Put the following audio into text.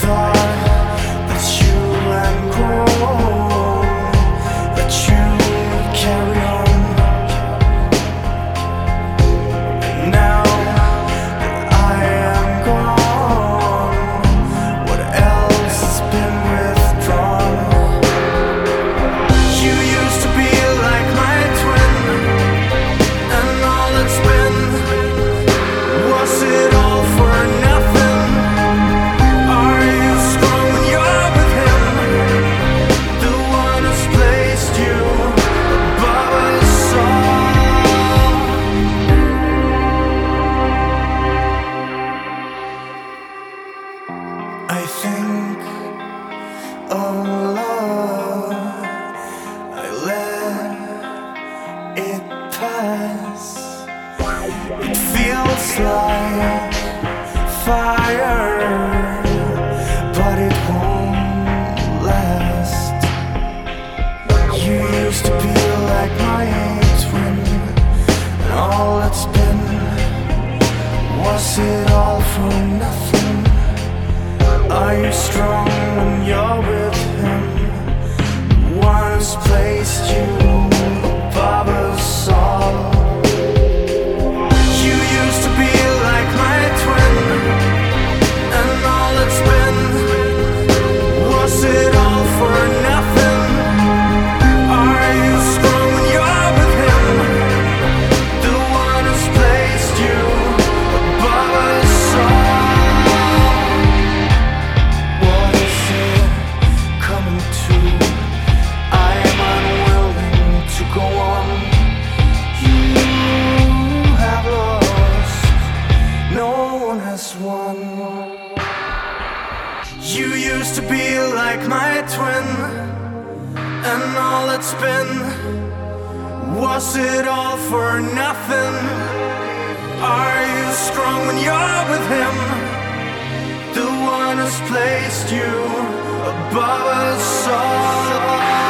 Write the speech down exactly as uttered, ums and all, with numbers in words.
thought that you let go, that you would carry on. And now that I am gone, what else has been withdrawn? You used to be like my twin, and all it's been was it all for nothing? Are you strong when you're with him? The one who's placed you above us all. I think of love, I let it pass. It feels like fire, but it won't last. You used to be like my twin, and all it's been was it all for nothing? Are you strong when you're with him? The one who's placed you above us all. You used to be like my twin, and all it's been was it all for nothing? Are you strong when you're with him? The one who's placed you above us all. What is it coming to? I am unwilling to go on. You have lost, no one has won. You used to be like my twin, and all it's been was it all for nothing? Are you strong when you're with him? The one who's placed you above us all.